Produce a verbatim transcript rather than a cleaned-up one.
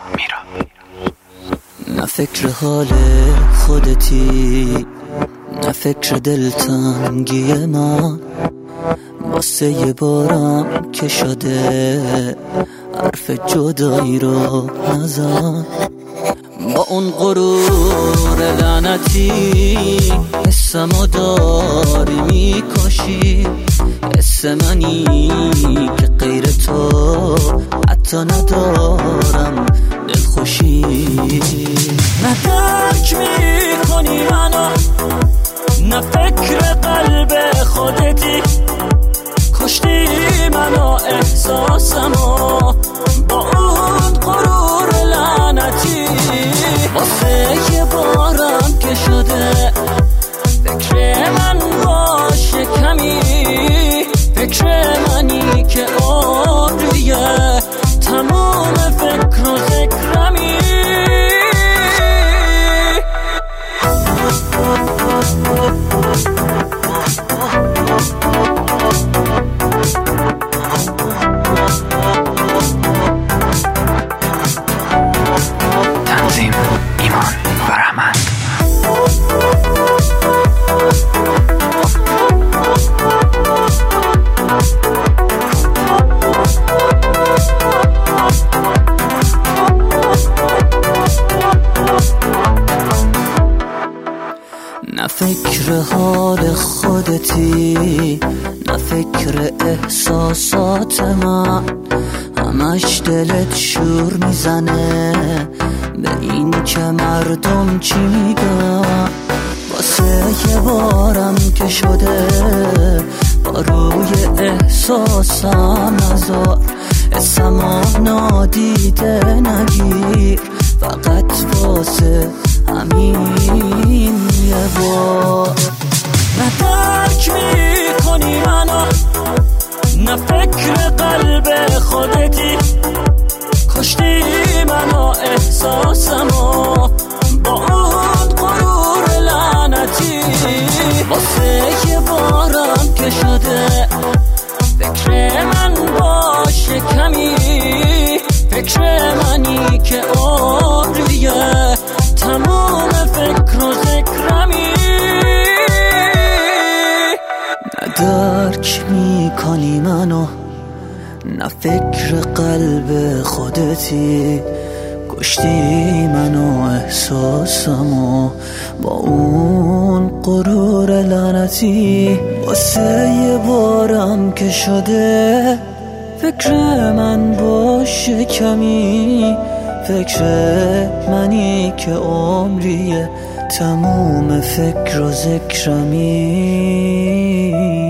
نه فکر حال خودتی، نه فکر دلتنگی من، واسه یه بارم که شده حرف جدایی رو نزن. با اون غرور لعنتی حسمو داری میکشی، حس منی که غیر تو حتی ندارم دلخوشی. نه درک میکنی منو، نه فکر قلب خودتی، کشتی منو احساسمو با اون غرور لعنتی. واسه یه بارم که شده فکر من باشه کمی، فکر منی که عمریه تمام فکر و ذکرمی. تنظیم ایمان فرهمند. نه فکر حال خودتی، نه فکر احساسات من، همش دلت شور میزنه به این که مردم چی میگن. واسه یه بارم که شده با روی احساسم نذار، اسمو نادیده نگیر، فقط واسه همین یه بار. نه درک میکنی منو، نه فکر قلب خودتی، کشتی منو احساسمو با اون غرور لعنتی. واسه یه بارم که شده فکر من باشه کمی، فکر منی که عمریه تمام فکر و ذکرمی. نه درک میکنی منو، نه فکر قلب خودتی، کشتی منو احساسمو با اون غرور لعنتی. واسه یه بارم که شده فکر من باشه کمی، فکر منی که عمریه تموم فکر و ذکرمی.